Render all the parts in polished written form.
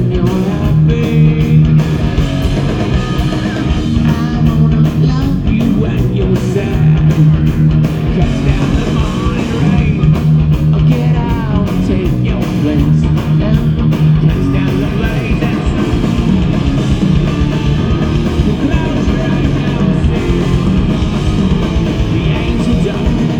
when you're happy. I wanna love you when you're sad. Cuts down the mind rate. I'll get out and take your place. Cuts down the blaze and close your eyes now and see the angel done.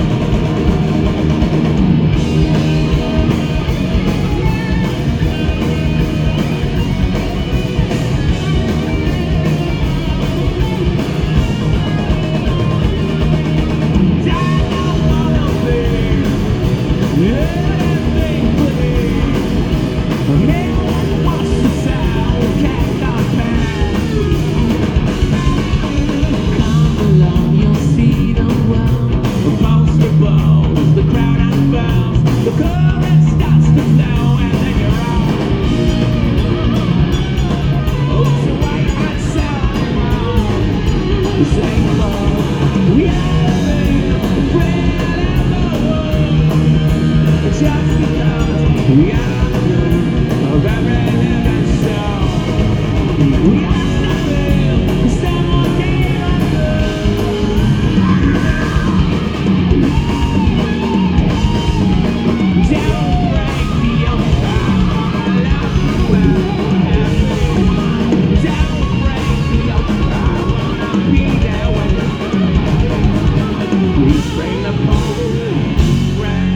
We are of every living soul. We are nothing, someone gave us don't break the oath. Don't break the oath. I wanna be there when please bring the pouring rain.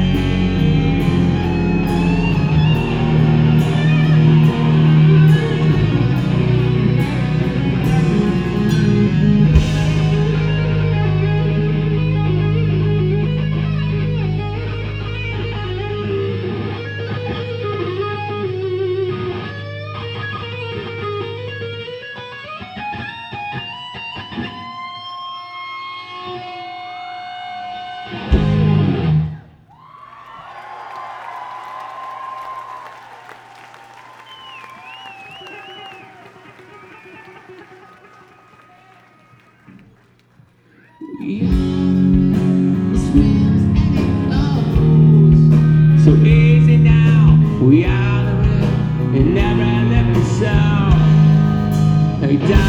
So easy now, we are the real in every living soul. Hey,